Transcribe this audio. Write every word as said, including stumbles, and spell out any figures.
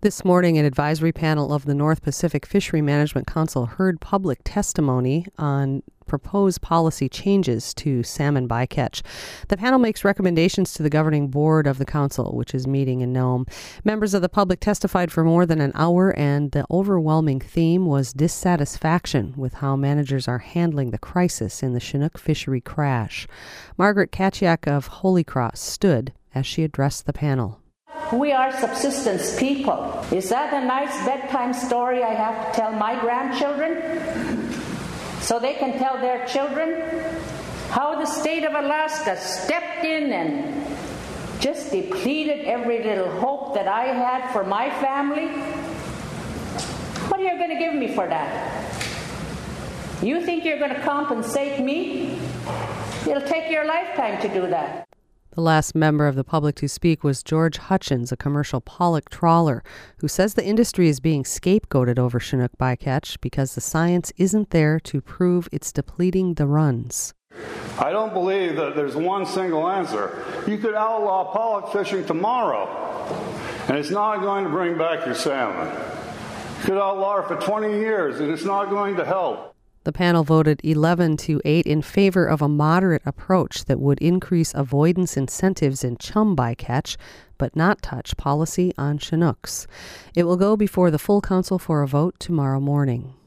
This morning, an advisory panel of the North Pacific Fishery Management Council heard public testimony on proposed policy changes to salmon bycatch. The panel makes recommendations to the governing board of the council, which is meeting in Nome. Members of the public testified for more than an hour, and the overwhelming theme was dissatisfaction with how managers are handling the crisis in the Chinook fishery crash. Margaret Kaciak of Holy Cross stood as she addressed the panel. We are subsistence people. Is that a nice bedtime story I have to tell my grandchildren? So they can tell their children how the state of Alaska stepped in and just depleted every little hope that I had for my family? What are you going to give me for that? You think you're going to compensate me? It'll take your lifetime to do that. The last member of the public to speak was George Hutchins, a commercial pollock trawler, who says the industry is being scapegoated over Chinook bycatch because the science isn't there to prove it's depleting the runs. I don't believe that there's one single answer. You could outlaw pollock fishing tomorrow, and it's not going to bring back your salmon. You could outlaw it for twenty years, and it's not going to help. The panel voted eleven to eight in favor of a moderate approach that would increase avoidance incentives in chum bycatch, but not touch policy on Chinooks. It will go before the full council for a vote tomorrow morning.